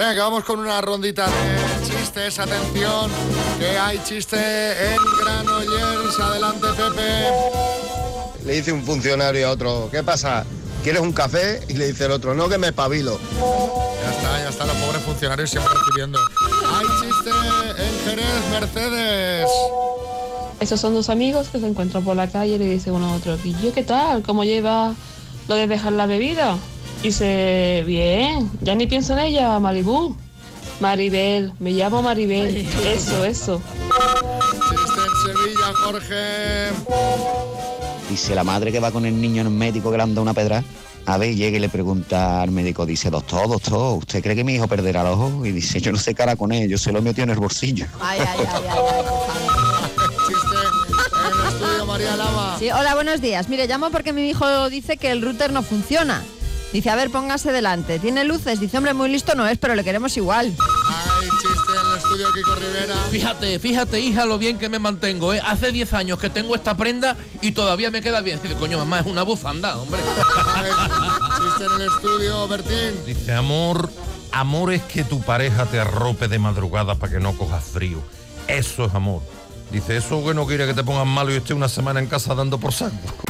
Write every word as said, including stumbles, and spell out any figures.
Venga, vamos con una rondita de chistes. Atención, que hay chiste en Granollers. Adelante, Pepe. Le dice un funcionario a otro, ¿qué pasa? ¿Quieres un café? Y le dice el otro, no, que me espabilo. Ya está, ya está, los pobres funcionarios siempre recibiendo. Hay chiste en Jerez, Mercedes. Esos son dos amigos que se encuentran por la calle y le dice uno a otro, ¿y yo qué tal? ¿Cómo lleva lo de dejar la bebida? Y dice, bien, ya ni pienso en ella, Maribú. Maribel, me llamo Maribel. Eso, eso. Chiste en Sevilla, Jorge. Dice la madre que va con el niño en el médico que le han dado una pedra. A ver, llega y le pregunta al médico, dice, doctor, doctor, ¿usted cree que mi hijo perderá el ojo? Y dice, yo no sé qué hará con él, yo se lo metió en el bolsillo. Ay, ay, ay, ay, ay. Chiste en el estudio, María Lama. Sí, hola, buenos días. Mire, llamo porque mi hijo dice que el router no funciona. Dice, a ver, póngase delante. ¿Tiene luces? Dice, hombre, muy listo no es, pero le queremos igual. Hay chiste en el estudio, Kiko Rivera. Fíjate, fíjate, hija, lo bien que me mantengo, ¿eh? Hace diez años que tengo esta prenda y todavía me queda bien. Dice, coño, mamá, es una bufanda, hombre. Hay chiste en el estudio, Bertín. Dice, amor, amor es que tu pareja te arrope de madrugada para que no cojas frío. Eso es amor. Dice, eso que no quiere que te pongas malo y esté una semana en casa dando por saco.